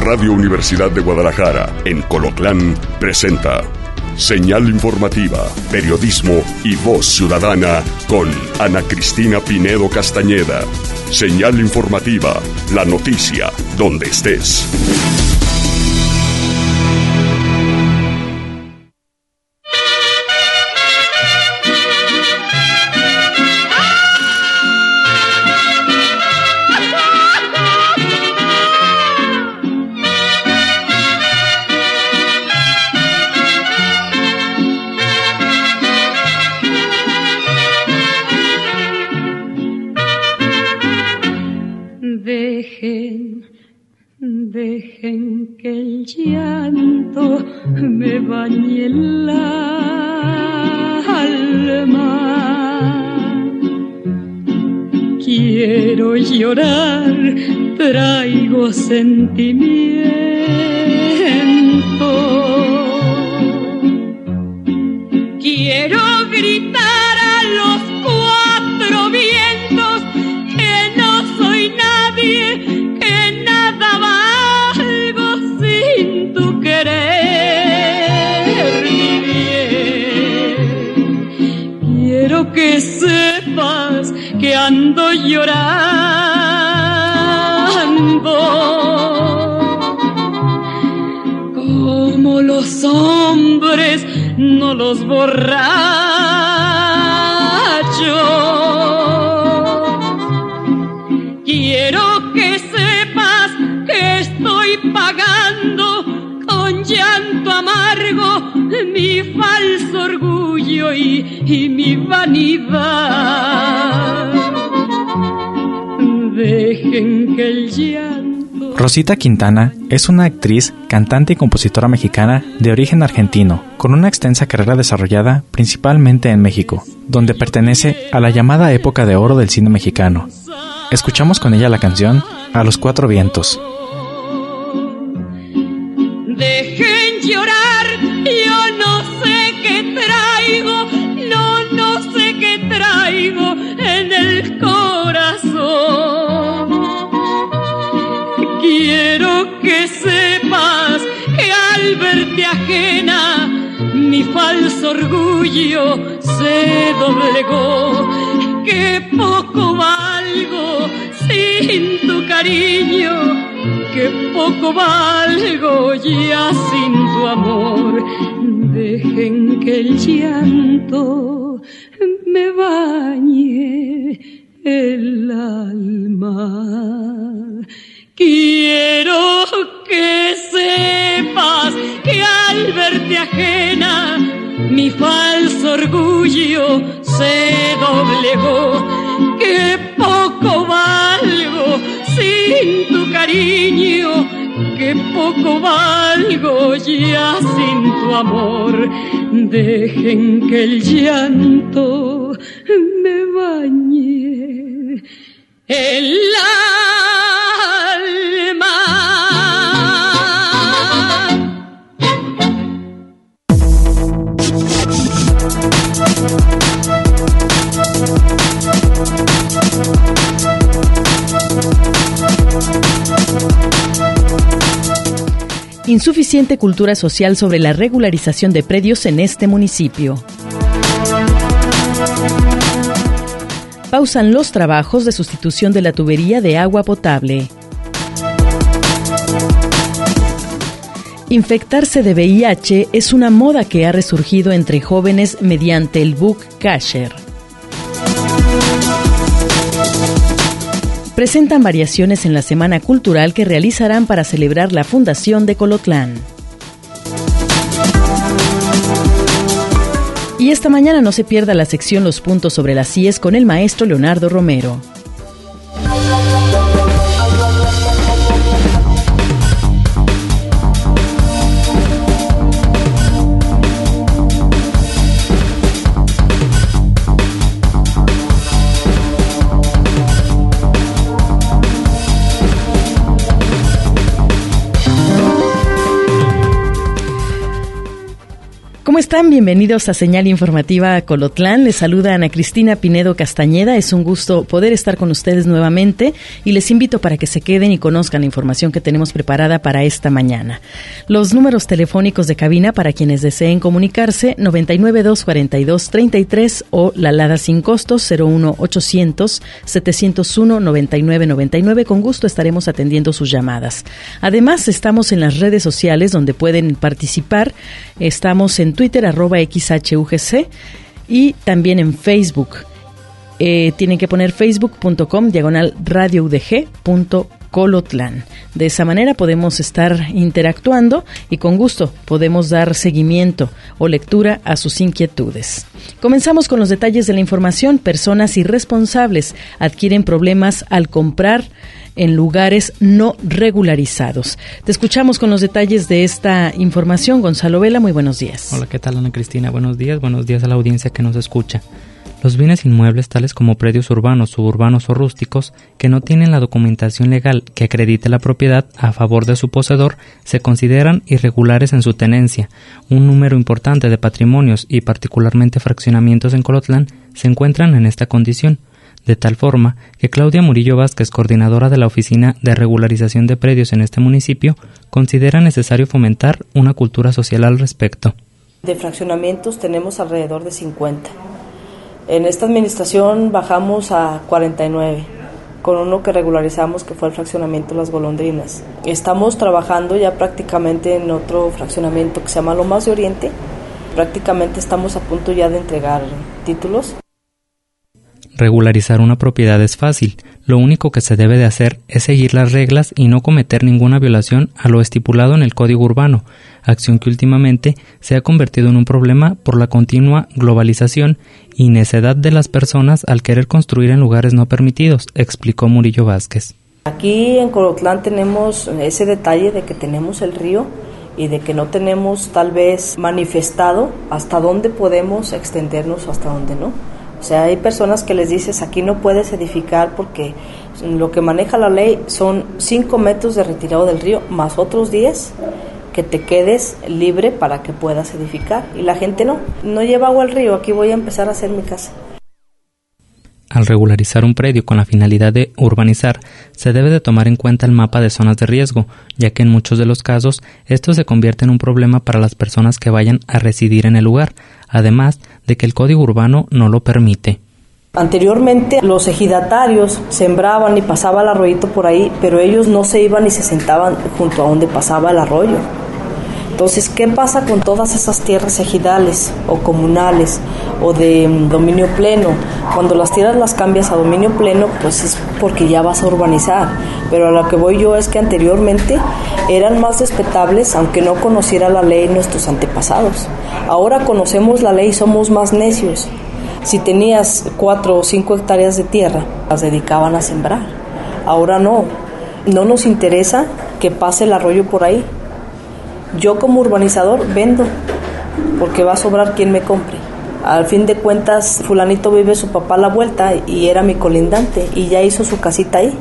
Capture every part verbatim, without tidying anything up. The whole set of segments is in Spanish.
Radio Universidad de Guadalajara, en Colotlán, presenta Señal Informativa, Periodismo y Voz Ciudadana con Ana Cristina Pinedo Castañeda. Señal Informativa, la noticia, donde estés. Dejen, dejen que el llanto me bañe el alma. Quiero llorar, traigo sentimiento. Quiero gritar a los cuatro vientos que no soy nadie, que nada valgo sin tu querer mi bien. Quiero que sepas que ando llorando como los hombres, no los borrachos. Quiero que sepas que estoy pagando con llanto amargo mi falso orgullo y, y mi vanidad. Dejen que el llanto... Rosita Quintana es una actriz, cantante y compositora mexicana de origen argentino, con una extensa carrera desarrollada principalmente en México, donde pertenece a la llamada época de oro del cine mexicano. Escuchamos con ella la canción A los Cuatro Vientos. Dejen llorar, yo no sé qué traigo, no, no sé qué traigo en el corazón. Quiero que sepas que al verte ajena, mi falso orgullo se doblegó, que poco valgo sin tu cariño, que poco valgo ya sin tu amor. Dejen que el llanto me bañe el alma. Quiero que sepas que al verte ajena, mi falso orgullo se doblegó, que poco valgo sin tu cariño, que poco valgo ya sin tu amor. Dejen que el llanto me bañe el alma. Insuficiente cultura social sobre la regularización de predios en este municipio. Pausan los trabajos de sustitución de la tubería de agua potable. Infectarse de V I H es una moda que ha resurgido entre jóvenes mediante el book Kasher. Presentan variaciones en la Semana Cultural que realizarán para celebrar la fundación de Colotlán. Y esta mañana no se pierda la sección Los Puntos sobre las I E S con el maestro Leonardo Romero. ¿Cómo están? Bienvenidos a Señal Informativa Colotlán. Les saluda Ana Cristina Pinedo Castañeda. Es un gusto poder estar con ustedes nuevamente y les invito para que se queden y conozcan la información que tenemos preparada para esta mañana. Los números telefónicos de cabina para quienes deseen comunicarse, noventa y nueve, dos cuarenta y dos, treinta y tres o la alada sin costos cero uno ochocientos, setecientos uno, noventa y nueve noventa y nueve. Con gusto estaremos atendiendo sus llamadas. Además, estamos en las redes sociales donde pueden participar. Estamos en Twitter, arroba X H U G C, y también en Facebook. Eh, tienen que poner facebook.com, diagonal radioudg.colotlán. De esa manera podemos estar interactuando y con gusto podemos dar seguimiento o lectura a sus inquietudes. Comenzamos con los detalles de la información. Personas irresponsables adquieren problemas al comprar en lugares no regularizados. Te escuchamos con los detalles de esta información. Gonzalo Vela, muy buenos días. Hola, ¿qué tal, Ana Cristina? Buenos días, buenos días a la audiencia que nos escucha. Los bienes inmuebles, tales como predios urbanos, suburbanos o rústicos, que no tienen la documentación legal que acredite la propiedad a favor de su poseedor, se consideran irregulares en su tenencia. Un número importante de patrimonios y particularmente fraccionamientos en Colotlán se encuentran en esta condición. De tal forma que Claudia Murillo Vázquez, coordinadora de la Oficina de Regularización de Predios en este municipio, considera necesario fomentar una cultura social al respecto. De fraccionamientos tenemos alrededor de cincuenta. En esta administración bajamos a cuarenta y nueve, con uno que regularizamos que fue el fraccionamiento Las Golondrinas. Estamos trabajando ya prácticamente en otro fraccionamiento que se llama Lomas de Oriente. Prácticamente estamos a punto ya de entregar títulos. Regularizar una propiedad es fácil, lo único que se debe de hacer es seguir las reglas y no cometer ninguna violación a lo estipulado en el Código Urbano, acción que últimamente se ha convertido en un problema por la continua globalización y necedad de las personas al querer construir en lugares no permitidos, explicó Murillo Vázquez. Aquí en Colotlán tenemos ese detalle de que tenemos el río y de que no tenemos tal vez manifestado hasta dónde podemos extendernos o hasta dónde no. O sea, hay personas que les dices, aquí no puedes edificar porque lo que maneja la ley son cinco metros de retirado del río, más otros diez que te quedes libre para que puedas edificar. Y la gente no, no lleva agua al río, aquí voy a empezar a hacer mi casa. Al regularizar un predio con la finalidad de urbanizar, se debe de tomar en cuenta el mapa de zonas de riesgo, ya que en muchos de los casos esto se convierte en un problema para las personas que vayan a residir en el lugar, además de que el Código Urbano no lo permite. Anteriormente los ejidatarios sembraban y pasaba el arroyito por ahí, pero ellos no se iban y se sentaban junto a donde pasaba el arroyo. Entonces, ¿qué pasa con todas esas tierras ejidales o comunales o de dominio pleno? Cuando las tierras las cambias a dominio pleno, pues es porque ya vas a urbanizar. Pero a lo que voy yo es que anteriormente eran más respetables, aunque no conociera la ley nuestros antepasados. Ahora conocemos la ley y somos más necios. Si tenías cuatro o cinco hectáreas de tierra, las dedicaban a sembrar. Ahora no, no nos interesa que pase el arroyo por ahí. Yo como urbanizador vendo, porque va a sobrar quien me compre. Al fin de cuentas, fulanito vive su papá a la vuelta y era mi colindante y ya hizo su casita ahí.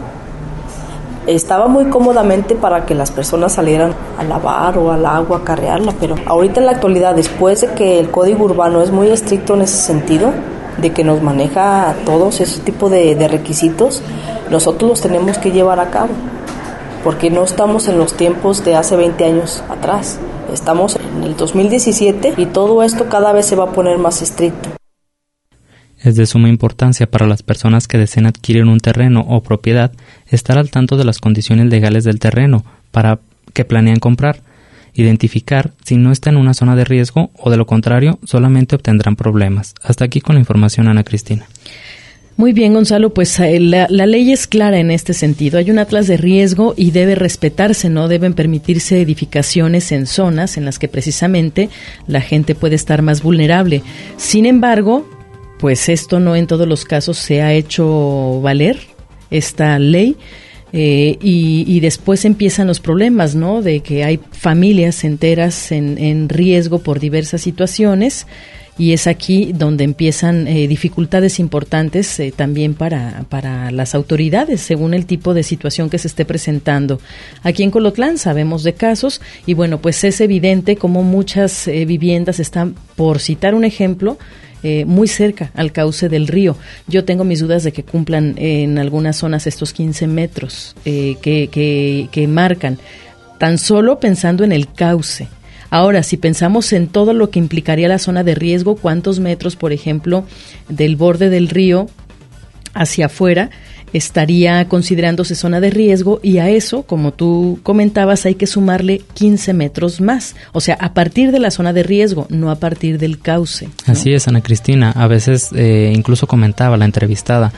Estaba muy cómodamente para que las personas salieran a lavar o al agua a carrearla, pero ahorita en la actualidad, después de que el Código Urbano es muy estricto en ese sentido, de que nos maneja todos ese tipo de, de requisitos, nosotros los tenemos que llevar a cabo. Porque no estamos en los tiempos de hace veinte años atrás. Estamos en el dos mil diecisiete y todo esto cada vez se va a poner más estricto. Es de suma importancia para las personas que deseen adquirir un terreno o propiedad estar al tanto de las condiciones legales del terreno para que planean comprar, identificar si no está en una zona de riesgo o de lo contrario solamente obtendrán problemas. Hasta aquí con la información, Ana Cristina. Muy bien, Gonzalo, pues la, la ley es clara en este sentido. Hay un atlas de riesgo y debe respetarse, no deben permitirse edificaciones en zonas en las que precisamente la gente puede estar más vulnerable. Sin embargo, pues esto no en todos los casos se ha hecho valer, esta ley, eh, y, y después empiezan los problemas, ¿no? De que hay familias enteras en, en riesgo por diversas situaciones. y es aquí donde empiezan eh, dificultades importantes eh, también para, para las autoridades, según el tipo de situación que se esté presentando. Aquí en Colotlán sabemos de casos y bueno, pues es evidente cómo muchas eh, viviendas están, por citar un ejemplo, eh, muy cerca al cauce del río. Yo tengo mis dudas de que cumplan eh, en algunas zonas estos quince metros eh, que, que, que marcan, tan solo pensando en el cauce. Ahora, si pensamos en todo lo que implicaría la zona de riesgo, cuántos metros, por ejemplo, del borde del río hacia afuera estaría considerándose zona de riesgo, y a eso, como tú comentabas, hay que sumarle quince metros más. O sea, a partir de la zona de riesgo, no a partir del cauce, ¿no? Así es, Ana Cristina. A veces, eh, incluso comentaba la entrevistada,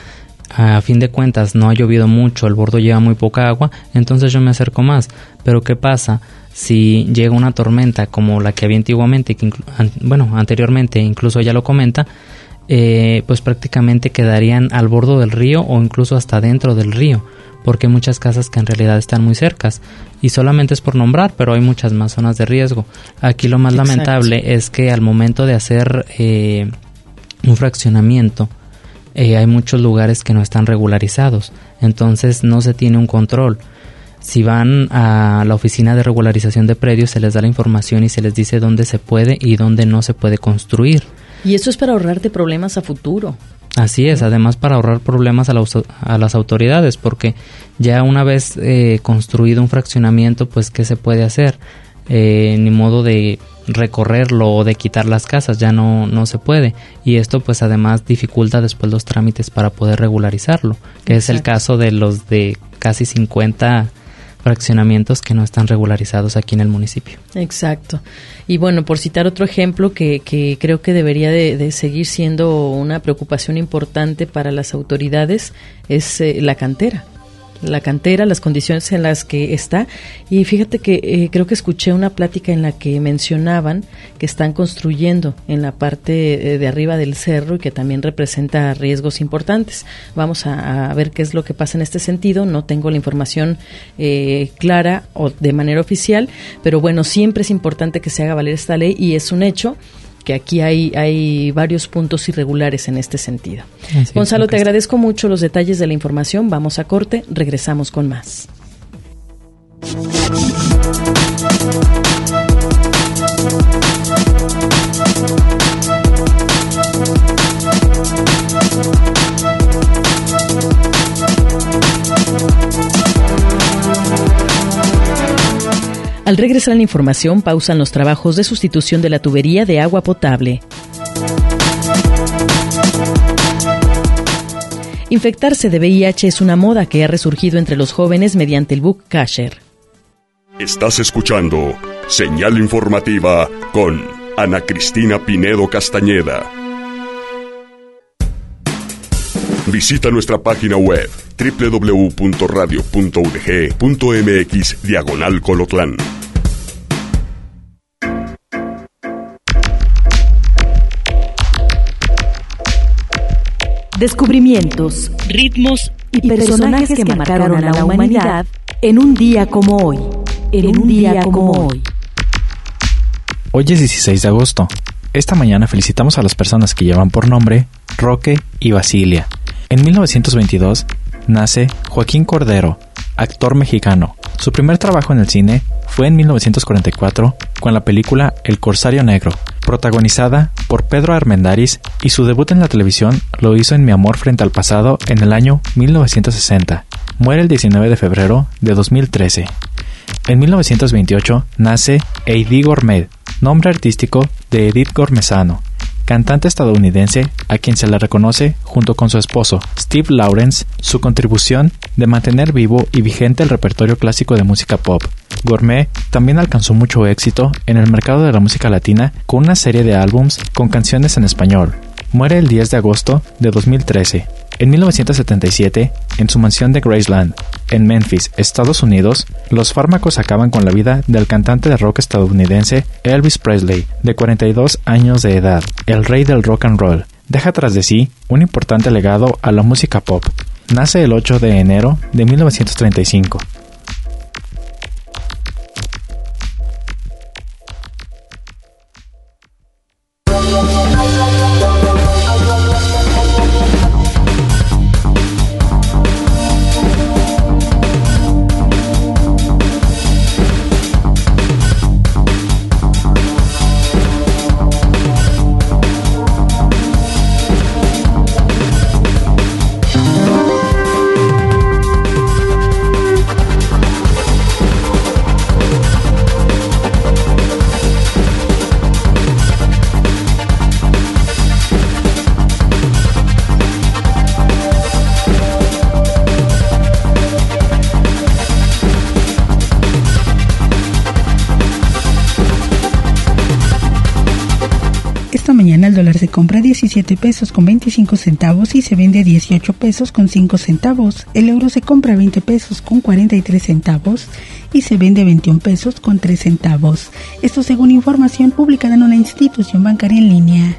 a fin de cuentas no ha llovido mucho, el bordo lleva muy poca agua, entonces yo me acerco más. Pero ¿qué pasa si llega una tormenta como la que había antiguamente, que inclu- an- bueno, anteriormente, incluso ella lo comenta, eh, pues prácticamente quedarían al borde del río o incluso hasta dentro del río, porque hay muchas casas que en realidad están muy cercas, y solamente es por nombrar, pero hay muchas más zonas de riesgo. Aquí lo más Exacto. lamentable es que al momento de hacer eh, un fraccionamiento, eh, hay muchos lugares que no están regularizados, entonces no se tiene un control. Si van a la oficina de regularización de predios, se les da la información y se les dice dónde se puede y dónde no se puede construir. Y eso es para ahorrarte problemas a futuro. Así es, además para ahorrar problemas a, la, a las autoridades, porque ya una vez eh, construido un fraccionamiento, pues ¿qué se puede hacer? Eh, ni modo de recorrerlo o de quitar las casas, ya no, no se puede, y esto pues además dificulta después los trámites para poder regularizarlo, que Exacto. es el caso de los de casi cincuenta fraccionamientos que no están regularizados aquí en el municipio. Exacto. Y bueno, por citar otro ejemplo que, que creo que debería de, de seguir siendo una preocupación importante para las autoridades, es eh, la cantera. La cantera, las condiciones en las que está. Y fíjate que eh, creo que escuché una plática en la que mencionaban que están construyendo en la parte eh, de arriba del cerro y que también representa riesgos importantes. Vamos a, a ver qué es lo que pasa en este sentido. No tengo la información eh, clara o de manera oficial, pero bueno, siempre es importante que se haga valer esta ley, y es un hecho que aquí hay, hay varios puntos irregulares en este sentido. Así Gonzalo, te agradezco mucho los detalles de la información. Vamos a corte, regresamos con más. Al regresar a la información, pausan los trabajos de sustitución de la tubería de agua potable. Infectarse de V I H es una moda que ha resurgido entre los jóvenes mediante el book Kasher. Estás escuchando Señal Informativa con Ana Cristina Pinedo Castañeda. Visita nuestra página web doble u doble u doble u punto radio punto u d g punto m x diagonal Colotlán. Descubrimientos, ritmos y personajes que marcaron a la humanidad en un día como hoy. En un día como hoy. Hoy es dieciséis de agosto. Esta mañana felicitamos a las personas que llevan por nombre Roque y Basilia. En mil novecientos veintidós nace Joaquín Cordero, actor mexicano. Su primer trabajo en el cine fue en mil novecientos cuarenta y cuatro con la película El Corsario Negro, protagonizada por Pedro Armendáriz, y su debut en la televisión lo hizo en Mi Amor Frente al Pasado en el año mil novecientos sesenta. Muere el diecinueve de febrero de dos mil trece. En mil novecientos veintiocho nace Eydie Gormé, nombre artístico de Edith Gormezano, cantante estadounidense a quien se le reconoce, junto con su esposo Steve Lawrence, su contribución de mantener vivo y vigente el repertorio clásico de música pop. Gormé también alcanzó mucho éxito en el mercado de la música latina con una serie de álbums con canciones en español. Muere el diez de agosto de dos mil trece. En mil novecientos setenta y siete, en su mansión de Graceland, en Memphis, Estados Unidos, los fármacos acaban con la vida del cantante de rock estadounidense Elvis Presley, de cuarenta y dos años de edad, el rey del rock and roll. Deja tras de sí un importante legado a la música pop. Nace el ocho de enero de mil novecientos treinta y cinco. mañana el dólar se compra a diecisiete pesos con veinticinco centavos y se vende a dieciocho pesos con cinco centavos. El euro se compra a veinte pesos con cuarenta y tres centavos y se vende a veintiún pesos con tres centavos. Esto según información publicada en una institución bancaria en línea.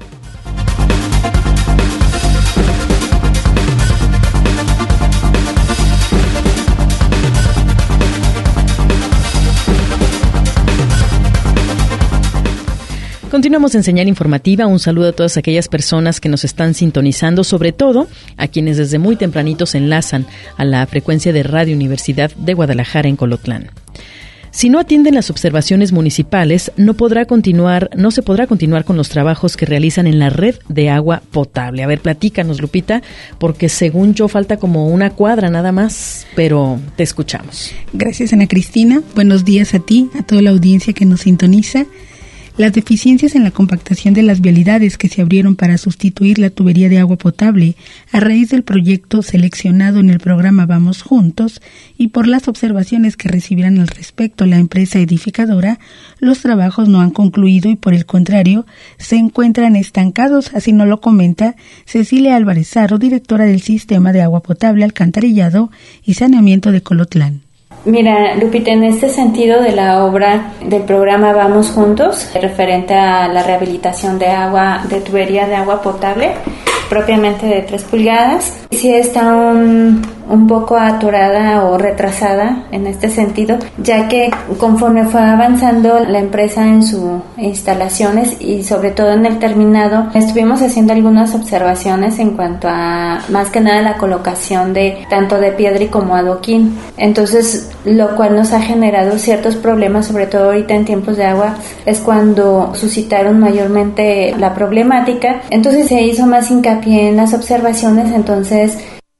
Continuamos en Señal Informativa. Un saludo a todas aquellas personas que nos están sintonizando, sobre todo a quienes desde muy tempranito se enlazan a la frecuencia de Radio Universidad de Guadalajara en Colotlán. Si no atienden las observaciones municipales, no podrá continuar, no se podrá continuar con los trabajos que realizan en la red de agua potable. A ver, platícanos, Lupita, porque según yo falta como una cuadra nada más, pero te escuchamos. Gracias, Ana Cristina. Buenos días a ti, a toda la audiencia que nos sintoniza. Las deficiencias en la compactación de las vialidades que se abrieron para sustituir la tubería de agua potable a raíz del proyecto seleccionado en el programa Vamos Juntos y por las observaciones que recibirán al respecto la empresa edificadora, los trabajos no han concluido y por el contrario se encuentran estancados, así nos lo comenta Cecilia Álvarez Haro, directora del Sistema de Agua Potable, Alcantarillado y Saneamiento de Colotlán. Mira, Lupita, en este sentido de la obra del programa Vamos Juntos, referente a la rehabilitación de agua, de tubería de agua potable, propiamente de tres pulgadas, sí está un, un poco atorada o retrasada en este sentido, ya que conforme fue avanzando la empresa en sus instalaciones y sobre todo en el terminado, estuvimos haciendo algunas observaciones en cuanto a más que nada la colocación de tanto de piedra y como adoquín. Entonces, lo cual nos ha generado ciertos problemas, sobre todo ahorita en tiempos de agua, es cuando suscitaron mayormente la problemática. Entonces se hizo más hincapié en las observaciones, entonces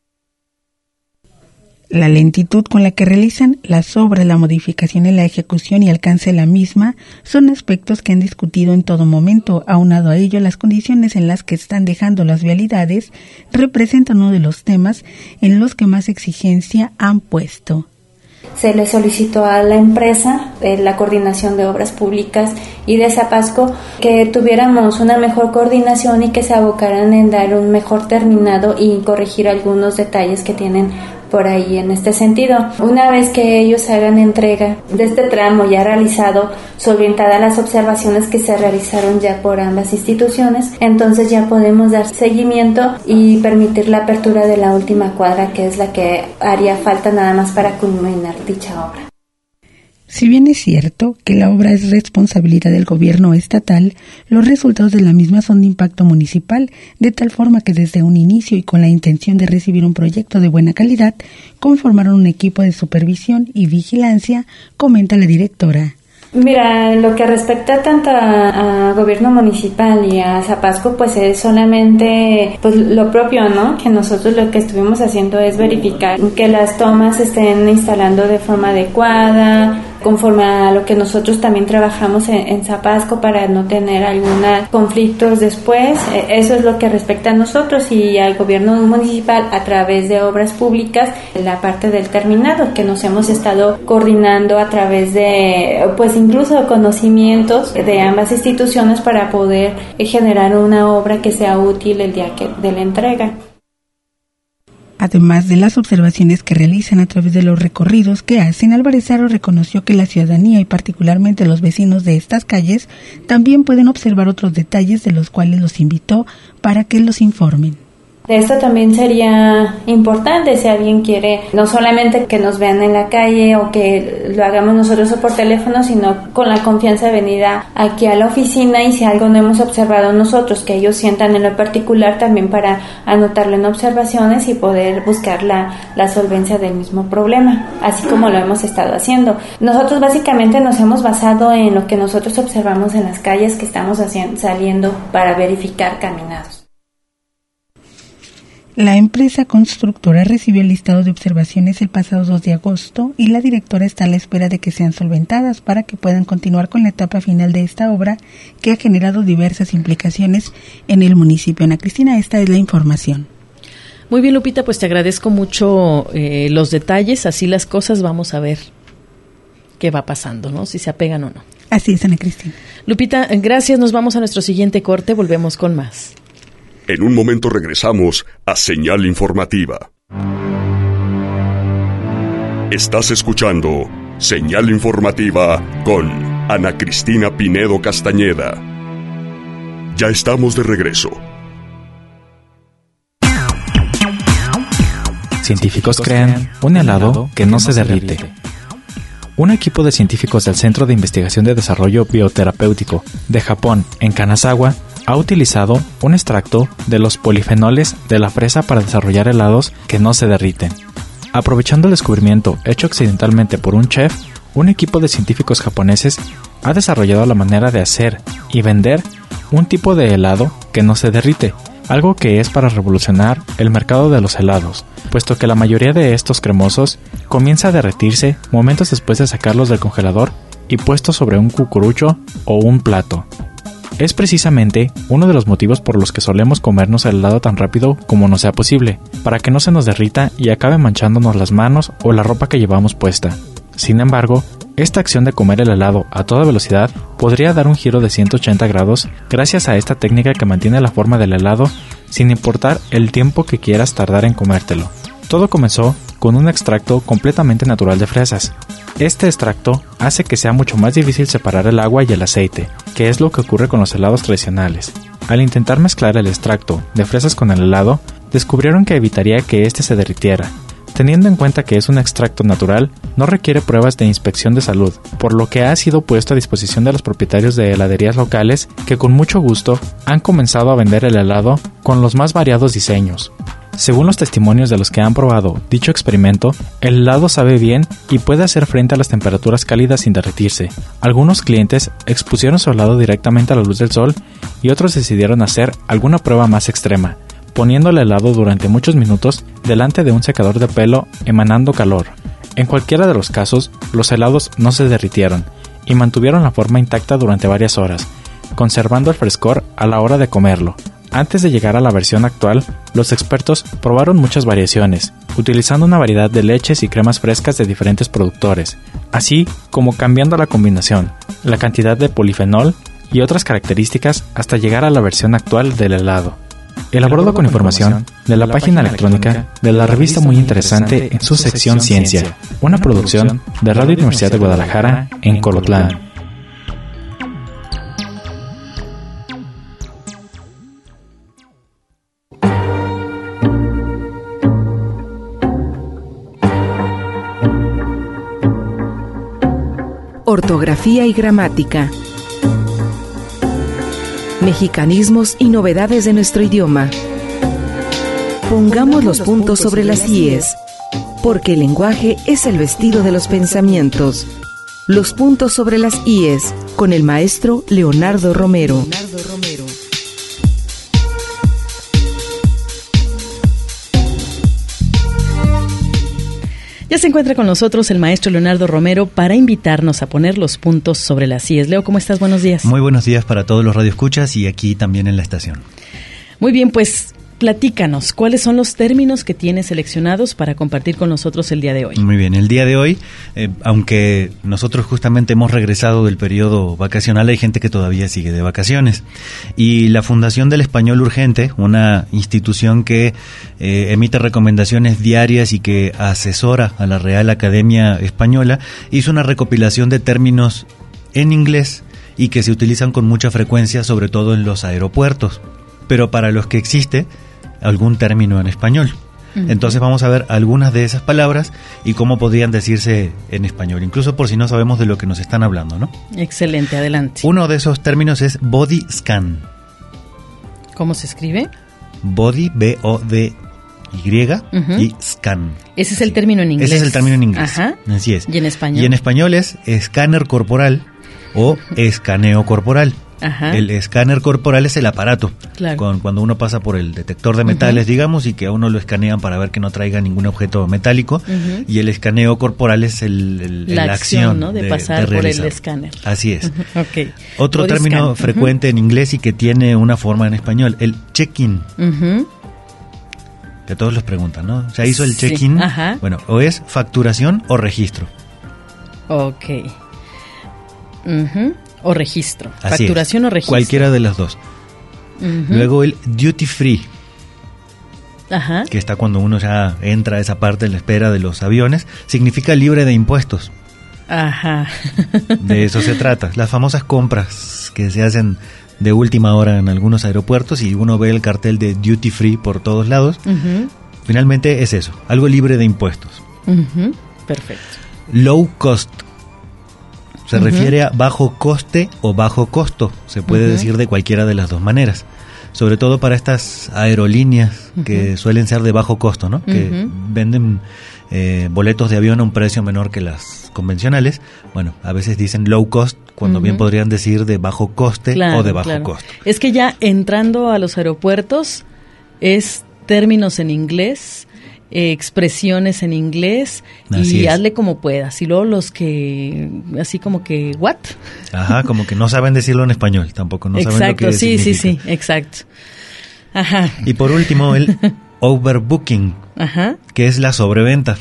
la lentitud con la que realizan las obras, la modificación en la ejecución y alcance de la misma son aspectos que han discutido en todo momento. Aunado a ello, las condiciones en las que están dejando las vialidades representan uno de los temas en los que más exigencia han puesto. Se le solicitó a la empresa, eh, la coordinación de obras públicas y de Zapasco, que tuviéramos una mejor coordinación y que se abocaran en dar un mejor terminado y corregir algunos detalles que tienen por ahí en este sentido. Una vez que ellos hagan entrega de este tramo ya realizado, solventadas las observaciones que se realizaron ya por ambas instituciones, entonces ya podemos dar seguimiento y permitir la apertura de la última cuadra, que es la que haría falta nada más para culminar dicha obra. Si bien es cierto que la obra es responsabilidad del gobierno estatal, los resultados de la misma son de impacto municipal, de tal forma que desde un inicio y con la intención de recibir un proyecto de buena calidad, conformaron un equipo de supervisión y vigilancia, comenta la directora. Mira, lo que respecta tanto a, a gobierno municipal y a Zapasco, pues es solamente pues lo propio, ¿no? Que nosotros lo que estuvimos haciendo es verificar que las tomas se estén instalando de forma adecuada, conforme a lo que nosotros también trabajamos en, en Zapasco para no tener algunos conflictos después. Eso es lo que respecta a nosotros y al gobierno municipal a través de obras públicas, la parte del terminado que nos hemos estado coordinando a través de, pues incluso conocimientos de ambas instituciones para poder generar una obra que sea útil el día que, de la entrega. Además de las observaciones que realizan a través de los recorridos que hacen, Álvarez Haro reconoció que la ciudadanía y particularmente los vecinos de estas calles también pueden observar otros detalles de los cuales los invitó para que los informen. Esto también sería importante si alguien quiere no solamente que nos vean en la calle o que lo hagamos nosotros o por teléfono, sino con la confianza de venir aquí a la oficina y si algo no hemos observado nosotros, que ellos sientan en lo particular también para anotarlo en observaciones y poder buscar la, la solvencia del mismo problema, así como lo hemos estado haciendo. Nosotros básicamente nos hemos basado en lo que nosotros observamos en las calles que estamos haciendo, saliendo para verificar caminados. La empresa constructora recibió el listado de observaciones el pasado dos de agosto y la directora está a la espera de que sean solventadas para que puedan continuar con la etapa final de esta obra que ha generado diversas implicaciones en el municipio. Ana Cristina, esta es la información. Muy bien, Lupita, pues te agradezco mucho eh, los detalles, así las cosas, vamos a ver qué va pasando, ¿no? Si se apegan o no. Así es, Ana Cristina. Lupita, gracias. Nos vamos a nuestro siguiente corte. Volvemos con más. En un momento regresamos a Señal Informativa. Estás escuchando Señal Informativa con Ana Cristina Pinedo Castañeda. Ya estamos de regreso. Científicos crean un helado que no se derrite. Un equipo de científicos del Centro de Investigación de Desarrollo Bioterapéutico de Japón, en Kanazawa, ha utilizado un extracto de los polifenoles de la fresa para desarrollar helados que no se derriten. Aprovechando el descubrimiento hecho accidentalmente por un chef, un equipo de científicos japoneses ha desarrollado la manera de hacer y vender un tipo de helado que no se derrite, algo que es para revolucionar el mercado de los helados, puesto que la mayoría de estos cremosos comienza a derretirse momentos después de sacarlos del congelador y puestos sobre un cucurucho o un plato. Es precisamente uno de los motivos por los que solemos comernos el helado tan rápido como nos sea posible, para que no se nos derrita y acabe manchándonos las manos o la ropa que llevamos puesta. Sin embargo, esta acción de comer el helado a toda velocidad podría dar un giro de ciento ochenta grados gracias a esta técnica que mantiene la forma del helado sin importar el tiempo que quieras tardar en comértelo. Todo comenzó con un extracto completamente natural de fresas. Este extracto hace que sea mucho más difícil separar el agua y el aceite, que es lo que ocurre con los helados tradicionales. Al intentar mezclar el extracto de fresas con el helado, descubrieron que evitaría que éste se derritiera. Teniendo en cuenta que es un extracto natural, no requiere pruebas de inspección de salud, por lo que ha sido puesto a disposición de los propietarios de heladerías locales que con mucho gusto han comenzado a vender el helado con los más variados diseños. Según los testimonios de los que han probado dicho experimento, el helado sabe bien y puede hacer frente a las temperaturas cálidas sin derretirse. Algunos clientes expusieron su helado directamente a la luz del sol y otros decidieron hacer alguna prueba más extrema, poniendo el helado durante muchos minutos delante de un secador de pelo emanando calor. En cualquiera de los casos, los helados no se derritieron y mantuvieron la forma intacta durante varias horas, conservando el frescor a la hora de comerlo. Antes de llegar a la versión actual, los expertos probaron muchas variaciones, utilizando una variedad de leches y cremas frescas de diferentes productores, así como cambiando la combinación, la cantidad de polifenol y otras características hasta llegar a la versión actual del helado. Elaborado con información de la página electrónica de la revista Muy Interesante en su sección Ciencia, una producción de Radio Universidad de Guadalajara en Colotlán. Ortografía y gramática. Mexicanismos y novedades de nuestro idioma. Pongamos los puntos sobre las íes, porque el lenguaje es el vestido de los pensamientos. Los puntos sobre las íes, con el maestro Leonardo Romero. Ya se encuentra con nosotros el maestro Leonardo Romero para invitarnos a poner los puntos sobre las íes. Leo, ¿cómo estás? Buenos días. Muy buenos días para todos los radioescuchas y aquí también en la estación. Muy bien, pues platícanos, ¿cuáles son los términos que tienes seleccionados para compartir con nosotros el día de hoy? Muy bien, el día de hoy, eh, aunque nosotros justamente hemos regresado del periodo vacacional, hay gente que todavía sigue de vacaciones. Y la Fundación del Español Urgente, una institución que eh, emite recomendaciones diarias y que asesora a la Real Academia Española, hizo una recopilación de términos en inglés y que se utilizan con mucha frecuencia, sobre todo en los aeropuertos, pero para los que existe algún término en español. Uh-huh. Entonces vamos a ver algunas de esas palabras y cómo podrían decirse en español, incluso por si no sabemos de lo que nos están hablando, ¿no? Excelente, adelante. Uno de esos términos es body scan. ¿Cómo se escribe? Body, B O D Y, uh-huh. y scan. Ese es el término en inglés. Ese es el término en inglés. Ajá. Así es. ¿Y en español? Y en español es escáner corporal o escaneo corporal. Ajá. El escáner corporal es el aparato, claro, con, cuando uno pasa por el detector de metales, uh-huh. digamos, y que a uno lo escanean para ver que no traiga ningún objeto metálico, uh-huh. y el escaneo corporal es el, el, la, la acción, acción, ¿no? de, de pasar de por el escáner. Así es. Uh-huh. Okay. Otro Body término scan. frecuente uh-huh. en inglés y que tiene una forma en español, el check-in. Uh-huh. Que todos los preguntan, ¿no? ¿Ya hizo el check-in? Sí. Bueno, o es facturación o registro. Ok. Uh-huh. O registro. Así Facturación es. o registro. Cualquiera de las dos. Uh-huh. Luego el duty free. Ajá. Que está cuando uno ya entra a esa parte en la espera de los aviones, significa libre de impuestos. Ajá. De eso se trata. Las famosas compras que se hacen de última hora en algunos aeropuertos y uno ve el cartel de duty free por todos lados. Uh-huh. Finalmente es eso, algo libre de impuestos. Uh-huh. Perfecto. Low cost. Se uh-huh. refiere a bajo coste o bajo costo. Se puede uh-huh. decir de cualquiera de las dos maneras. Sobre todo para estas aerolíneas uh-huh. que suelen ser de bajo costo, ¿no? Uh-huh. Que venden eh, boletos de avión a un precio menor que las convencionales. Bueno, a veces dicen low cost, cuando uh-huh. bien podrían decir de bajo coste claro, o de bajo claro. costo. Es que ya entrando a los aeropuertos es términos en inglés, eh, expresiones en inglés así y es. hazle como puedas. Y luego los que, así como que, ¿what? Ajá, como que no saben decirlo en español tampoco, no exacto, saben lo que sí, significa. sí, sí, exacto. Ajá. Y por último, el overbooking, Ajá. que es la sobreventa.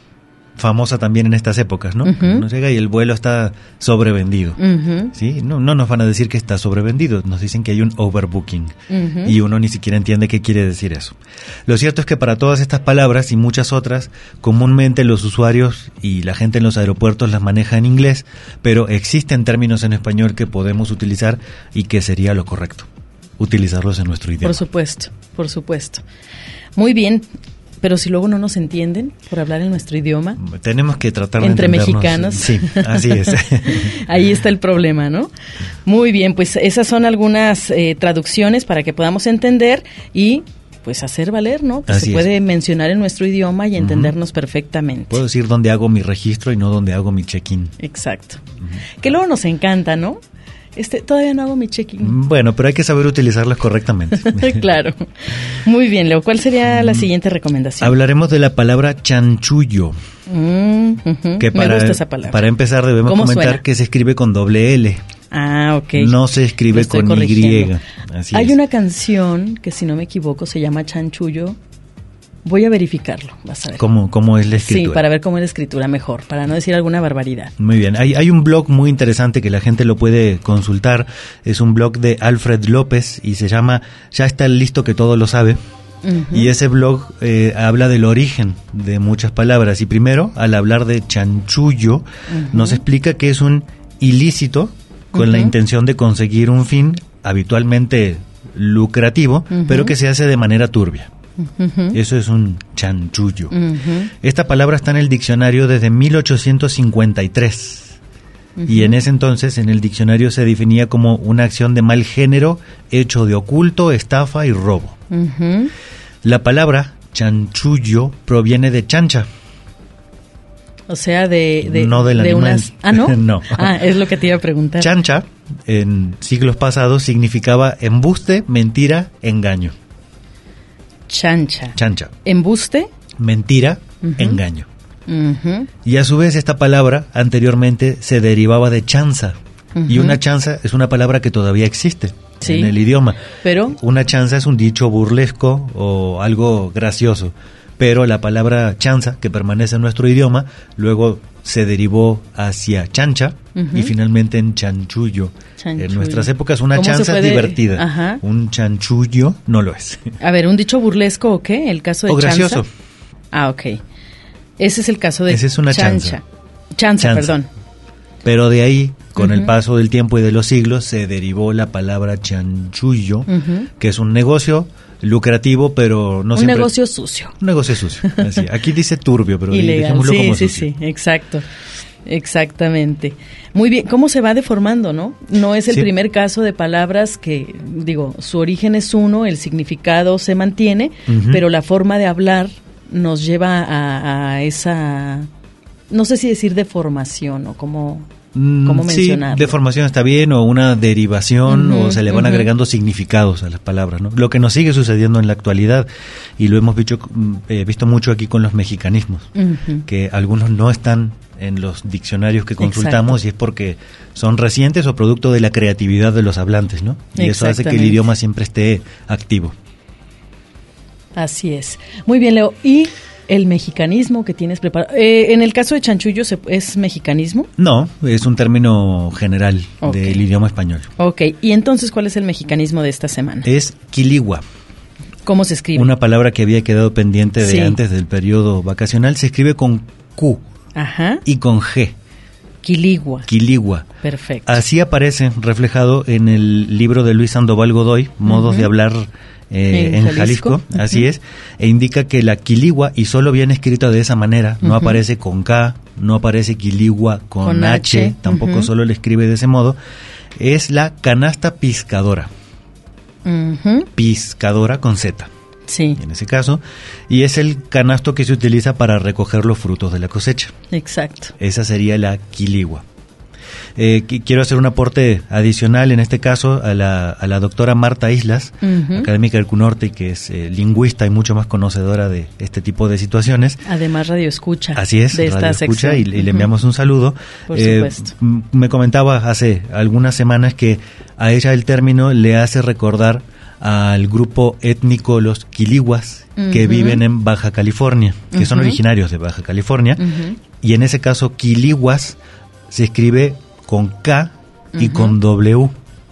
Famosa también en estas épocas, ¿no? Uh-huh. Uno llega y el vuelo está sobrevendido. Uh-huh. ¿Sí? No, no nos van a decir que está sobrevendido, nos dicen que hay un overbooking. Uh-huh. Y uno ni siquiera entiende qué quiere decir eso. Lo cierto es que para todas estas palabras y muchas otras, comúnmente los usuarios y la gente en los aeropuertos las maneja en inglés, pero existen términos en español que podemos utilizar y que sería lo correcto, utilizarlos en nuestro idioma. Por supuesto, por supuesto. Muy bien. Pero si luego no nos entienden por hablar en nuestro idioma. Tenemos que tratar de entre entendernos. mexicanos. Sí, así es. Ahí está el problema, ¿no? Muy bien, pues esas son algunas eh, traducciones para que podamos entender y pues hacer valer, ¿no? Que así se puede es. mencionar en nuestro idioma y entendernos uh-huh. perfectamente. Puedo decir dónde hago mi registro y no dónde hago mi check-in. Exacto. Uh-huh. Que luego nos encanta, ¿no? Este, todavía no hago mi check-in. Bueno, pero hay que saber utilizarlas correctamente. Claro. Muy bien, Leo. ¿Cuál sería la siguiente recomendación? Hablaremos de la palabra chanchullo. Mm, uh-huh. Que para, Me gusta esa palabra. Para empezar debemos comentar suena? que se escribe con doble L. Ah, ok. No se escribe con Y. Así Hay es. una canción que, si no me equivoco, se llama Chanchullo. Voy a verificarlo, vas a ver. ¿Cómo, cómo es la escritura? Sí, para ver cómo es la escritura mejor, para no decir alguna barbaridad. Muy bien, hay, hay un blog muy interesante que la gente lo puede consultar. Es un blog de Alfred López y se llama Ya está listo que todo lo sabe. Uh-huh. Y ese blog eh, habla del origen de muchas palabras. Y primero, al hablar de chanchullo, uh-huh. nos explica que es un ilícito con uh-huh. la intención de conseguir un fin habitualmente lucrativo, uh-huh. pero que se hace de manera turbia. Uh-huh. Eso es un chanchullo. Uh-huh. Esta palabra está en el diccionario desde mil ochocientos cincuenta y tres. Uh-huh. Y en ese entonces en el diccionario se definía como una acción de mal género, hecho de oculto, estafa y robo. Uh-huh. La palabra chanchullo proviene de chancha. O sea, de, de, no del de animal. unas... Ah, ¿no? No. Ah, es lo que te iba a preguntar. Chancha, en siglos pasados, significaba embuste, mentira, engaño. Chancha. Chancha. Embuste. Mentira, uh-huh. engaño. Uh-huh. Y a su vez esta palabra anteriormente se derivaba de chanza. Uh-huh. Y una chanza es una palabra que todavía existe sí. en el idioma. Pero una chanza es un dicho burlesco o algo gracioso. Pero la palabra chanza, que permanece en nuestro idioma, luego se derivó hacia chancha uh-huh. y finalmente en chanchullo. chanchullo. En nuestras épocas una chanza es divertida. Ajá. Un chanchullo no lo es. A ver, ¿un dicho burlesco o qué? ¿El caso de o gracioso. Chanza? Ah, ok. Ese es el caso de Esa es una chancha. chanza. Chanza, chanza. perdón. Pero de ahí, con uh-huh. el paso del tiempo y de los siglos, se derivó la palabra chanchullo, uh-huh. que es un negocio lucrativo, pero no un siempre... Un negocio sucio. Un negocio sucio, así. Aquí dice turbio, pero ilegal. Dejémoslo sí, como sí, sucio. Sí, sí, exacto. Exactamente. Muy bien, ¿cómo se va deformando, no? No es el sí. primer caso de palabras que, digo, su origen es uno, el significado se mantiene, uh-huh. pero la forma de hablar nos lleva a, a esa, no sé si decir deformación o cómo... ¿Cómo mencionarlo? Sí, deformación está bien, o una derivación, uh-huh, o se le van uh-huh. agregando significados a las palabras, ¿no? Lo que nos sigue sucediendo en la actualidad, y lo hemos visto, eh, visto mucho aquí con los mexicanismos, uh-huh. que algunos no están en los diccionarios que consultamos. Exacto. Y es porque son recientes o producto de la creatividad de los hablantes, ¿no? Y eso hace que el idioma siempre esté activo. Así es. Muy bien, Leo. Y El mexicanismo que tienes preparado. Eh, en el caso de chanchullo, ¿es mexicanismo? No, es un término general okay. del idioma español. Ok, y entonces, ¿cuál es el mexicanismo de esta semana? Es quiligua. ¿Cómo se escribe? Una palabra que había quedado pendiente de sí. antes del periodo vacacional. Se escribe con Q Ajá. y con G. Quiligua. Quiligua. Perfecto. Así aparece reflejado en el libro de Luis Sandoval Godoy, Modos uh-huh. de hablar eh, en, en Jalisco, Jalisco. Uh-huh. Así es, e indica que la quiligua, y solo viene escrita de esa manera, no uh-huh. aparece con K, no aparece quiligua con, con H, H, tampoco uh-huh. solo le escribe de ese modo, es la canasta piscadora. Uh-huh. Piscadora con Z. Sí. En ese caso, y es el canasto que se utiliza para recoger los frutos de la cosecha. Exacto. Esa sería la quiligua. Eh, qu- quiero hacer un aporte adicional, en este caso, a la, a la doctora Marta Islas, uh-huh. académica del CUNORTE, que es eh, lingüista y mucho más conocedora de este tipo de situaciones. Además, radio escucha. Así es, de esta radio escucha, y, uh-huh. y le enviamos un saludo. Por eh, supuesto. M- me comentaba hace algunas semanas que a ella el término le hace recordar al grupo étnico los quiliguas uh-huh. que viven en Baja California, que uh-huh. son originarios de Baja California, uh-huh. y en ese caso quiliguas se escribe con K y uh-huh. con W.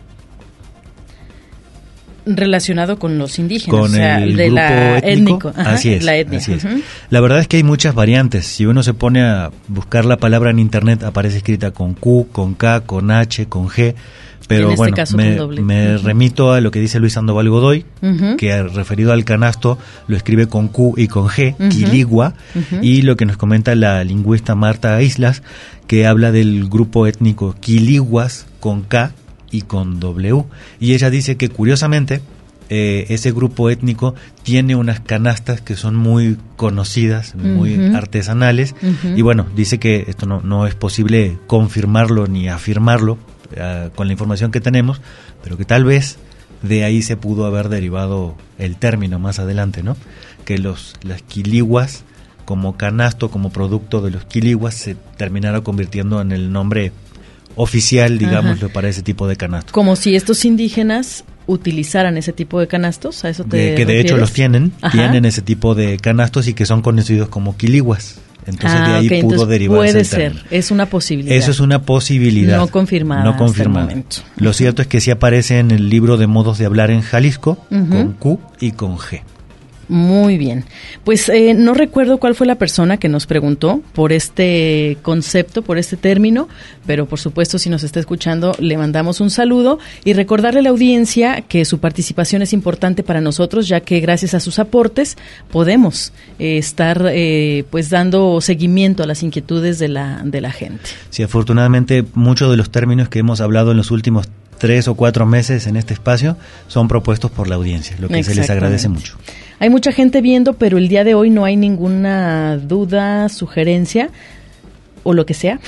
Relacionado con los indígenas, con o sea, el de grupo la étnico, Ajá, así es, la etnia. así es. Uh-huh. La verdad es que hay muchas variantes. Si uno se pone a buscar la palabra en internet, aparece escrita con Q, con K, con H, con G. Pero este bueno, caso, me, me uh-huh. remito a lo que dice Luis Sandoval Godoy, uh-huh. que referido al canasto lo escribe con Q y con G, uh-huh. quiligua, uh-huh. y lo que nos comenta la lingüista Marta Islas, que habla del grupo étnico quiliguas con K y con W. Y ella dice que curiosamente eh, ese grupo étnico tiene unas canastas que son muy conocidas, muy uh-huh. artesanales, uh-huh. y bueno, dice que esto no, no es posible confirmarlo ni afirmarlo, Uh, con la información que tenemos, pero que tal vez de ahí se pudo haber derivado el término más adelante, ¿no? Que los las quiliguas como canasto, como producto de los quiliguas, se terminara convirtiendo en el nombre oficial, digámoslo, para ese tipo de canasto. Como si estos indígenas utilizaran ese tipo de canastos, ¿a eso te de, Que de refieres? hecho los tienen, Ajá. tienen ese tipo de canastos y que son conocidos como quiliguas. Entonces ah, de ahí okay, pudo derivarse puede el ser, término. es una posibilidad. Eso es una posibilidad. No confirmada, no confirmada. hasta el momento. Lo cierto es que sí aparece en el libro de modos de hablar en Jalisco, uh-huh. con Q y con G. Muy bien. Pues eh, no recuerdo cuál fue la persona que nos preguntó por este concepto, por este término, pero por supuesto si nos está escuchando le mandamos un saludo y recordarle a la audiencia que su participación es importante para nosotros, ya que gracias a sus aportes podemos eh, estar eh, pues dando seguimiento a las inquietudes de la, de la gente. Sí, afortunadamente muchos de los términos que hemos hablado en los últimos tres o cuatro meses en este espacio son propuestos por la audiencia, lo que se les agradece mucho. Hay mucha gente viendo, pero el día de hoy no hay ninguna duda, sugerencia o lo que sea.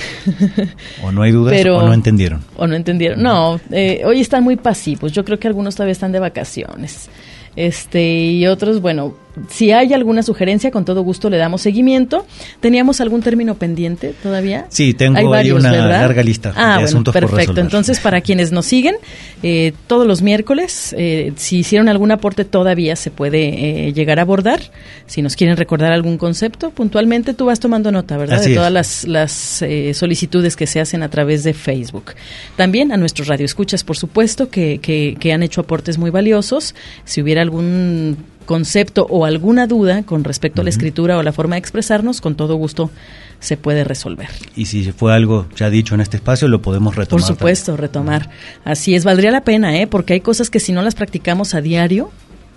O no hay dudas pero, o no entendieron. O no entendieron. No, eh, hoy están muy pasivos. Yo creo que algunos todavía están de vacaciones. Este y otros, bueno, si hay alguna sugerencia, con todo gusto le damos seguimiento. ¿Teníamos algún término pendiente todavía? Sí, tengo hay varios, ahí una ¿verdad? larga lista ah, de bueno, asuntos perfecto. por resolver. Entonces, para quienes nos siguen, eh, todos los miércoles, eh, si hicieron algún aporte todavía se puede eh, llegar a abordar. Si nos quieren recordar algún concepto, puntualmente tú vas tomando nota, ¿verdad? Así de es. todas las, las eh, solicitudes que se hacen a través de Facebook. También a nuestros radioescuchas, por supuesto, que, que, que han hecho aportes muy valiosos. Si hubiera algún concepto o alguna duda con respecto uh-huh. a la escritura o la forma de expresarnos, con todo gusto se puede resolver. Y si fue algo ya dicho en este espacio, lo podemos retomar. Por supuesto, también. retomar. Así es, valdría la pena, ¿eh? Porque hay cosas que si no las practicamos a diario,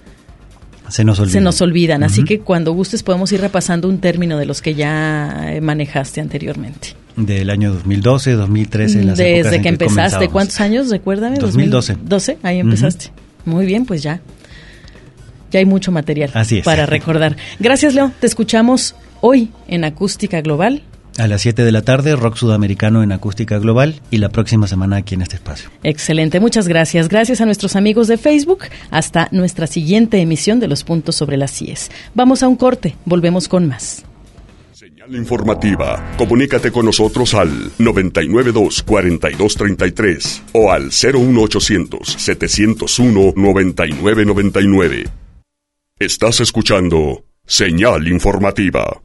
se nos olvidan. Se nos olvidan. Uh-huh. Así que cuando gustes podemos ir repasando un término de los que ya manejaste anteriormente. Del año dos mil doce, dos mil trece, las Desde épocas en que, que empezaste. ¿Cuántos años? Recuérdame. dos mil doce. ¿doce? Ahí empezaste. Uh-huh. Muy bien, pues ya. Ya hay mucho material Así es. para recordar. Gracias, Leo. Te escuchamos hoy en Acústica Global. A las siete de la tarde, rock sudamericano en Acústica Global, y la próxima semana aquí en este espacio. Excelente, muchas gracias. Gracias a nuestros amigos de Facebook. Hasta nuestra siguiente emisión de Los Puntos sobre las I E S. Vamos a un corte, volvemos con más. Señal informativa. Comunícate con nosotros al noventa y nueve dos, cuarenta y dos treinta y tres o al cero uno ochocientos, setecientos uno, noventa y nueve noventa y nueve. Estás escuchando Señal informativa.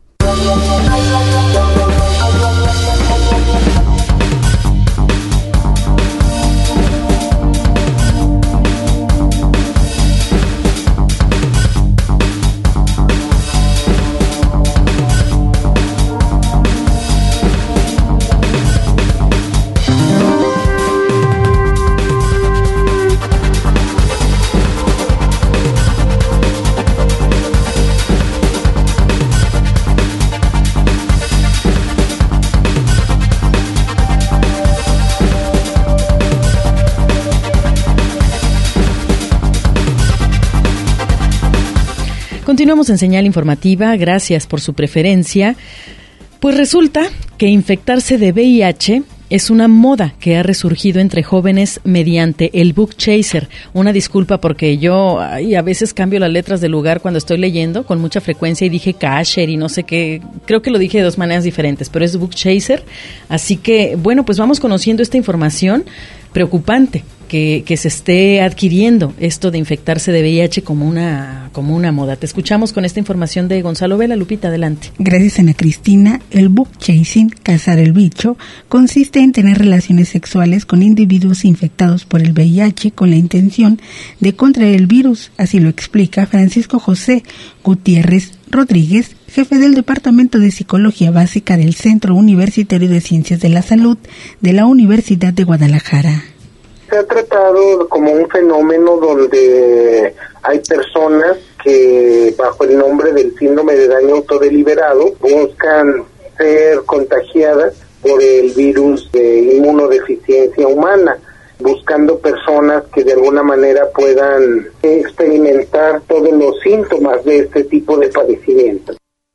Continuamos en Señal Informativa, gracias por su preferencia. Pues resulta que infectarse de V I H es una moda que ha resurgido entre jóvenes mediante el book chaser. Una disculpa porque yo ay, a veces cambio las letras del lugar cuando estoy leyendo con mucha frecuencia y dije casher y no sé qué. Creo que lo dije de dos maneras diferentes, pero es book chaser. Así que, bueno, pues vamos conociendo esta información preocupante. Que, que se esté adquiriendo esto de infectarse de V I H como una como una moda. Te escuchamos con esta información de Gonzalo Vela. Lupita, adelante. Gracias, Ana Cristina. El book chasing, cazar el bicho, consiste en tener relaciones sexuales con individuos infectados por el V I H con la intención de contraer el virus. Así lo explica Francisco José Gutiérrez Rodríguez, jefe del Departamento de Psicología Básica del Centro Universitario de Ciencias de la Salud de la Universidad de Guadalajara. Se ha tratado como un fenómeno donde hay personas que bajo el nombre del síndrome de daño autodeliberado buscan ser contagiadas por el virus de inmunodeficiencia humana, buscando personas que de alguna manera puedan experimentar todos los síntomas de este tipo de padecimiento.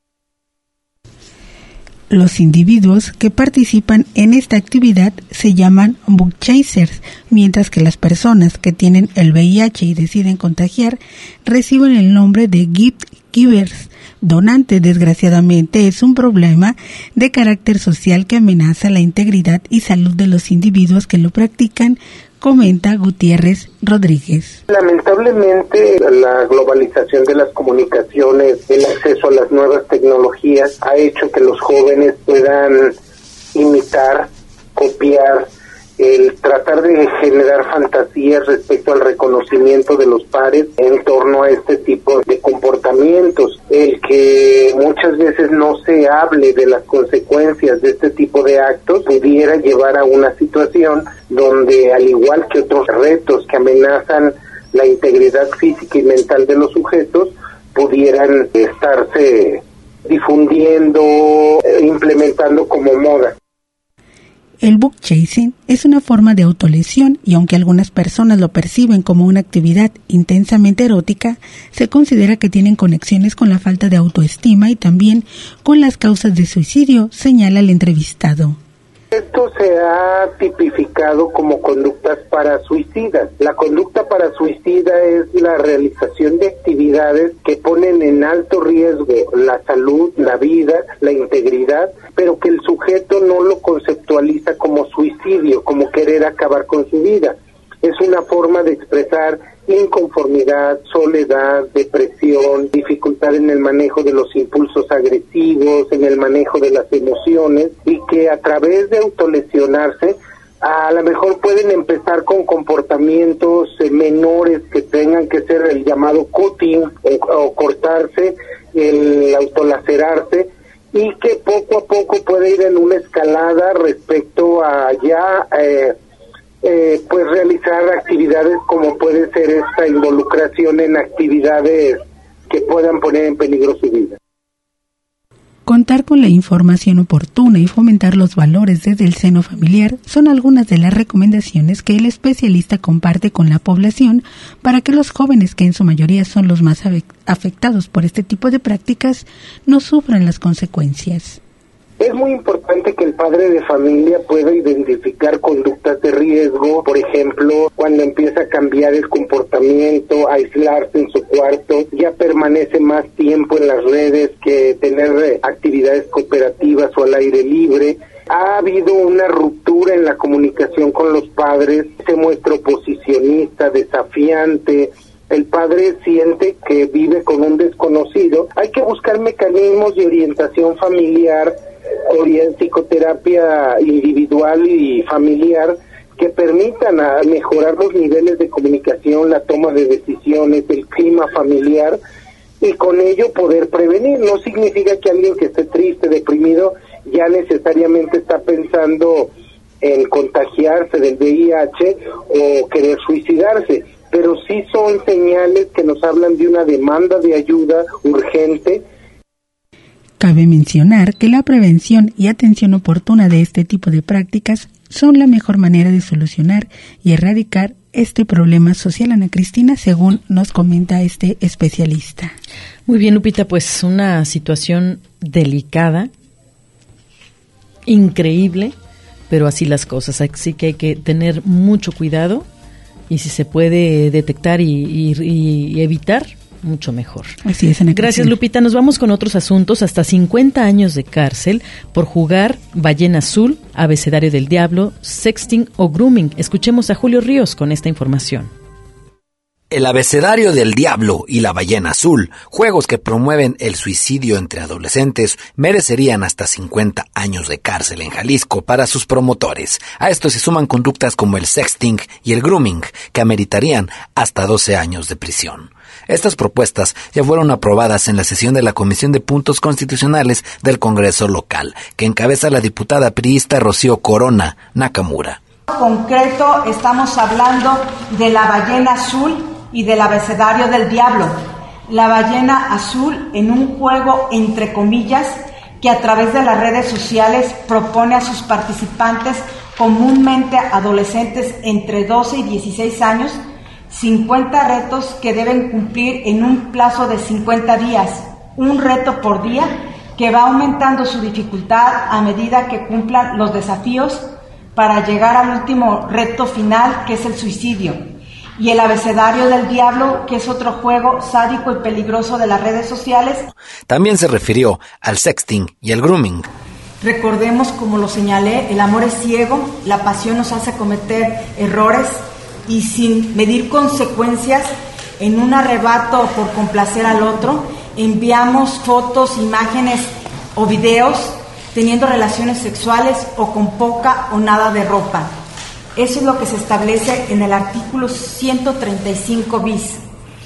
Los individuos que participan en esta actividad se llaman book chasers, mientras que las personas que tienen el V I H y deciden contagiar reciben el nombre de gift givers. Donante, desgraciadamente, es un problema de carácter social que amenaza la integridad y salud de los individuos que lo practican, comenta Gutiérrez Rodríguez. Lamentablemente, la globalización de las comunicaciones, el acceso a las nuevas tecnologías ha hecho que los jóvenes puedan imitar, copiar, el tratar de generar fantasías respecto al reconocimiento de los pares en torno a este tipo de comportamientos. El que muchas veces no se hable de las consecuencias de este tipo de actos pudiera llevar a una situación donde, al igual que otros retos que amenazan la integridad física y mental de los sujetos, pudieran estarse difundiendo, implementando como moda. El book chasing es una forma de autolesión y aunque algunas personas lo perciben como una actividad intensamente erótica, se considera que tienen conexiones con la falta de autoestima y también con las causas de suicidio, señala el entrevistado. Esto se ha tipificado como conductas para suicidas. La conducta para suicida es la realización de actividades que ponen en alto riesgo la salud, la vida, la integridad, pero que el sujeto no lo conceptualiza como suicidio, como querer acabar con su vida. Es una forma de expresar inconformidad, soledad, depresión, dificultad en el manejo de los impulsos agresivos, en el manejo de las emociones, y que a través de autolesionarse a lo mejor pueden empezar con comportamientos eh, menores que tengan que ser el llamado cutting eh, o cortarse, el autolacerarse, y que poco a poco puede ir en una escalada respecto a ya eh, Eh, pues realizar actividades como puede ser esta involucración en actividades que puedan poner en peligro su vida. Contar con la información oportuna y fomentar los valores desde el seno familiar son algunas de las recomendaciones que el especialista comparte con la población para que los jóvenes, que en su mayoría son los más afectados por este tipo de prácticas, no sufran las consecuencias. Es muy importante que el padre de familia pueda identificar conductas de riesgo, por ejemplo, cuando empieza a cambiar el comportamiento, a aislarse en su cuarto, ya permanece más tiempo en las redes que tener actividades cooperativas o al aire libre. Ha habido una ruptura en la comunicación con los padres, se muestra oposicionista, desafiante, el padre siente que vive con un desconocido, hay que buscar mecanismos de orientación familiar, orient- psicoterapia individual y familiar que permitan a mejorar los niveles de comunicación, la toma de decisiones, el clima familiar, y con ello poder prevenir. No significa que alguien que esté triste, deprimido, ya necesariamente está pensando en contagiarse del V I H o querer suicidarse, pero sí son señales que nos hablan de una demanda de ayuda urgente. Cabe mencionar que la prevención y atención oportuna de este tipo de prácticas son la mejor manera de solucionar y erradicar este problema social, Ana Cristina, según nos comenta este especialista. Muy bien, Lupita, pues una situación delicada, increíble, pero así las cosas, así que hay que tener mucho cuidado y si se puede detectar y, y, y evitar, mucho mejor. Así es, Ana Cristina. Gracias, Lupita. Nos vamos con otros asuntos. Hasta cincuenta años de cárcel por jugar Ballena Azul, Abecedario del Diablo, Sexting o Grooming. Escuchemos a Julio Ríos con esta información. El Abecedario del Diablo y la Ballena Azul, juegos que promueven el suicidio entre adolescentes, merecerían hasta cincuenta años de cárcel en Jalisco para sus promotores. A esto se suman conductas como el sexting y el grooming, que ameritarían hasta doce años de prisión. Estas propuestas ya fueron aprobadas en la sesión de la Comisión de Puntos Constitucionales del Congreso local, que encabeza la diputada priista Rocío Corona Nakamura. En concreto, estamos hablando de la Ballena Azul y del Abecedario del Diablo. La Ballena Azul en un juego entre comillas que a través de las redes sociales propone a sus participantes, comúnmente adolescentes entre doce y dieciséis años, cincuenta retos que deben cumplir en un plazo de cincuenta días, un reto por día que va aumentando su dificultad a medida que cumplan los desafíos para llegar al último reto final, que es el suicidio. Y el Abecedario del Diablo, que es otro juego sádico y peligroso de las redes sociales. También se refirió al sexting y el grooming. Recordemos, como lo señalé, el amor es ciego, la pasión nos hace cometer errores y sin medir consecuencias, en un arrebato por complacer al otro, enviamos fotos, imágenes o videos teniendo relaciones sexuales o con poca o nada de ropa. Eso es lo que se establece en el artículo ciento treinta y cinco bis.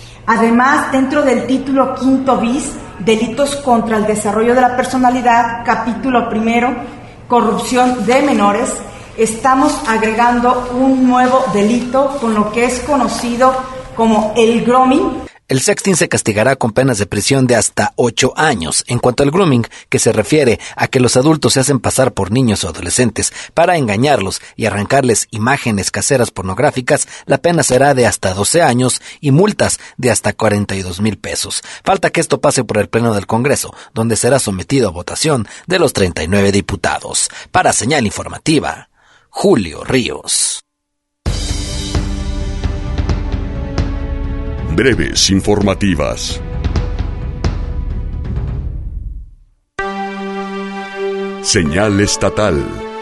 Además, dentro del título quinto bis, delitos contra el desarrollo de la personalidad, capítulo primero, corrupción de menores, estamos agregando un nuevo delito con lo que es conocido como el grooming. El sexting se castigará con penas de prisión de hasta ocho años. En cuanto al grooming, que se refiere a que los adultos se hacen pasar por niños o adolescentes para engañarlos y arrancarles imágenes caseras pornográficas, la pena será de hasta doce años y multas de hasta cuarenta y dos mil pesos. Falta que esto pase por el Pleno del Congreso, donde será sometido a votación de los treinta y nueve diputados. Para Señal Informativa, Julio Ríos. Breves informativas. Señal estatal.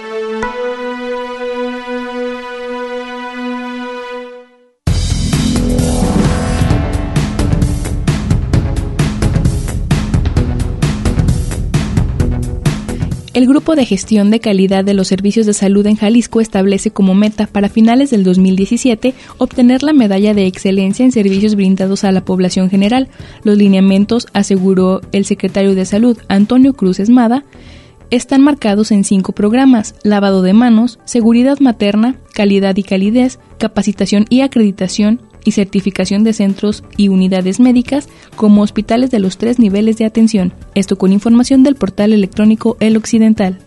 El Grupo de Gestión de Calidad de los Servicios de Salud en Jalisco establece como meta para finales del dos mil diecisiete obtener la medalla de excelencia en servicios brindados a la población general. Los lineamientos, aseguró el secretario de Salud, Antonio Cruz Esmada, están marcados en cinco programas: lavado de manos, seguridad materna, calidad y calidez, capacitación y acreditación y certificación de centros y unidades médicas como hospitales de los tres niveles de atención. Esto con información del portal electrónico El Occidental.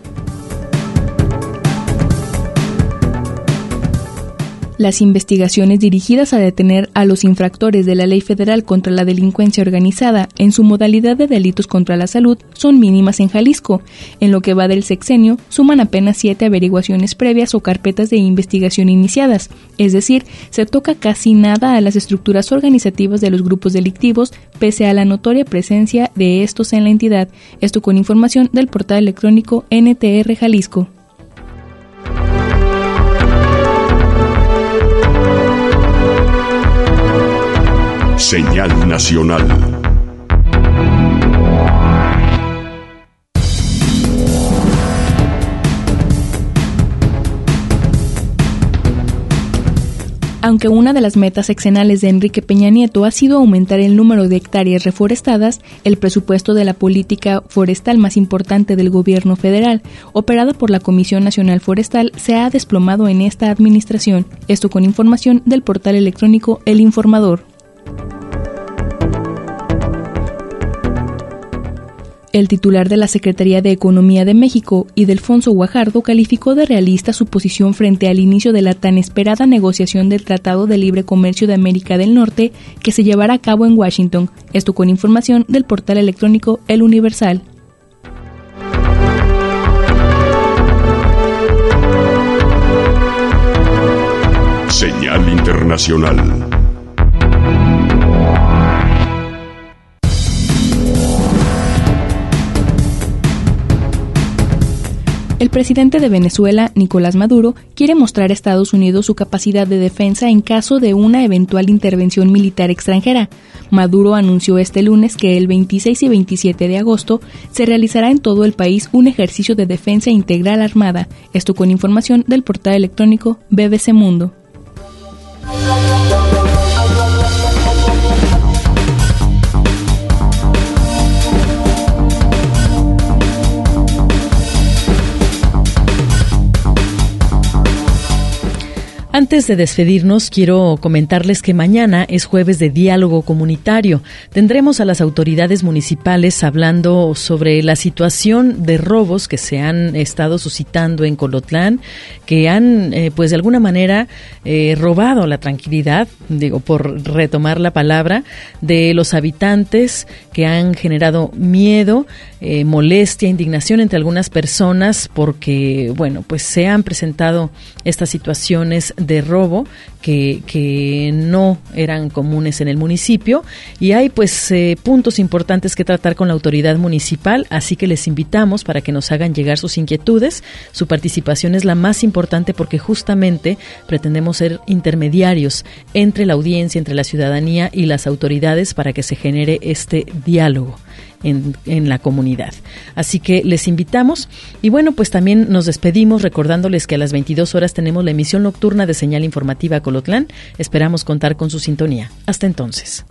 Las investigaciones dirigidas a detener a los infractores de la Ley Federal contra la Delincuencia Organizada en su modalidad de delitos contra la salud son mínimas en Jalisco. En lo que va del sexenio, suman apenas siete averiguaciones previas o carpetas de investigación iniciadas, es decir, se toca casi nada a las estructuras organizativas de los grupos delictivos, pese a la notoria presencia de estos en la entidad. Esto con información del portal electrónico N T R Jalisco. Señal nacional. Aunque una de las metas sexenales de Enrique Peña Nieto ha sido aumentar el número de hectáreas reforestadas, el presupuesto de la política forestal más importante del gobierno federal, operada por la Comisión Nacional Forestal, se ha desplomado en esta administración. Esto con información del portal electrónico El Informador. El titular de la Secretaría de Economía de México, Ildefonso Guajardo, calificó de realista su posición frente al inicio de la tan esperada negociación del Tratado de Libre Comercio de América del Norte que se llevará a cabo en Washington. Esto con información del portal electrónico El Universal. Señal internacional. El presidente de Venezuela, Nicolás Maduro, quiere mostrar a Estados Unidos su capacidad de defensa en caso de una eventual intervención militar extranjera. Maduro anunció este lunes que el veintiséis y veintisiete de agosto se realizará en todo el país un ejercicio de defensa integral armada. Esto con información del portal electrónico B B C Mundo. Antes de despedirnos, quiero comentarles que mañana es jueves de diálogo comunitario. Tendremos a las autoridades municipales hablando sobre la situación de robos que se han estado suscitando en Colotlán, que han, eh, pues de alguna manera, eh, robado la tranquilidad, digo, por retomar la palabra, de los habitantes, que han generado miedo, eh, molestia, indignación entre algunas personas, porque, bueno, pues se han presentado estas situaciones de robo que, que no eran comunes en el municipio, y hay pues eh, puntos importantes que tratar con la autoridad municipal, así que les invitamos para que nos hagan llegar sus inquietudes. Su participación es la más importante porque justamente pretendemos ser intermediarios entre la audiencia, entre la ciudadanía y las autoridades para que se genere este diálogo En, en la comunidad. Así que les invitamos y bueno, pues también nos despedimos recordándoles que a las veintidós horas tenemos la emisión nocturna de Señal Informativa Colotlán. Esperamos contar con su sintonía. Hasta entonces.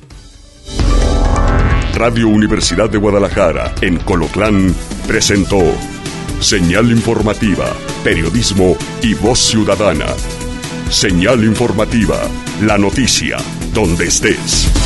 Radio Universidad de Guadalajara en Colotlán presentó Señal Informativa, Periodismo y Voz Ciudadana. Señal Informativa, la noticia, donde estés.